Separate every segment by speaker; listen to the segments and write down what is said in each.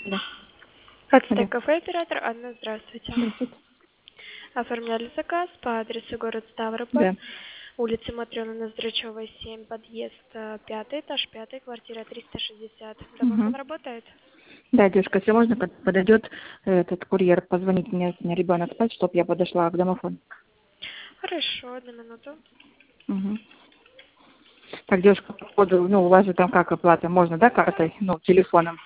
Speaker 1: Да. Алло.
Speaker 2: Ацтек кафе, оператор Анна, здравствуйте.
Speaker 1: Здравствуйте.
Speaker 2: Оформляли заказ по адресу город Ставрополь,
Speaker 1: Да.
Speaker 2: улица Матрёны Ноздрачёвой, 7, подъезд 5, этаж 5, квартира 360. Домофон
Speaker 1: Угу.
Speaker 2: работает?
Speaker 1: Да, девушка, если можно, когда подойдет этот курьер, позвонить мне, у меня ребенок спать, чтобы я подошла к домофону.
Speaker 2: Хорошо, 1 минуту.
Speaker 1: Угу. Так, девушка, по ходу, ну, у вас же там как оплата? Можно, да, картой? Ну, телефоном.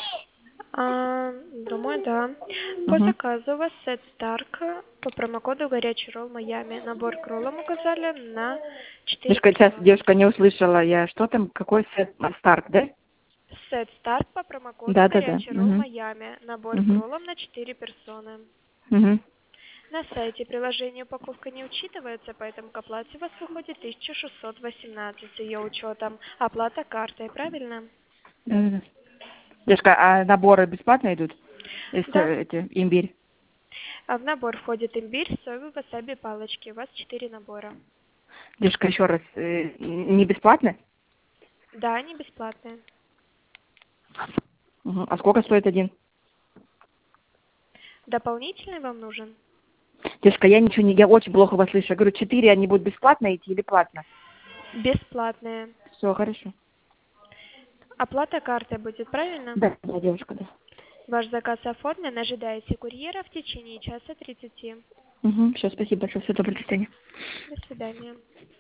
Speaker 2: Думаю, да. По
Speaker 1: Угу.
Speaker 2: заказу у вас сет Старк по промокоду «Горячий ролл Майами». Набор к роллам указали на 4
Speaker 1: Девушка, сейчас
Speaker 2: персоны.
Speaker 1: девушка не услышала, я что там, какой сет? Старт, да?
Speaker 2: Сет Старк по промокоду
Speaker 1: Да, да, да.
Speaker 2: «Горячий ролл
Speaker 1: Угу.
Speaker 2: Майами». Набор к
Speaker 1: Угу.
Speaker 2: роллам на 4 персоны.
Speaker 1: Угу.
Speaker 2: На сайте приложения упаковка не учитывается, поэтому к оплате у вас выходит 1618 с ее учетом. Оплата картой, правильно?
Speaker 1: Да, да, да. Девушка, а наборы бесплатно идут? Если
Speaker 2: Да.
Speaker 1: эти, имбирь?
Speaker 2: А в набор входит имбирь, соевый васаби палочки. У вас 4 набора.
Speaker 1: Девушка, еще раз, не бесплатно?
Speaker 2: Да, они бесплатные.
Speaker 1: Угу. А сколько стоит один?
Speaker 2: Дополнительный вам нужен?
Speaker 1: Девушка, я ничего не, я очень плохо вас слышу. Я говорю, 4 они будут бесплатно идти или платно?
Speaker 2: Бесплатные.
Speaker 1: Все, хорошо.
Speaker 2: Оплата картой будет, правильно?
Speaker 1: Да, да, девушка, да.
Speaker 2: Ваш заказ оформлен, ожидаете курьера в течение часа 30.
Speaker 1: Угу, все, спасибо большое, все, доброго, до свидания.
Speaker 2: До свидания.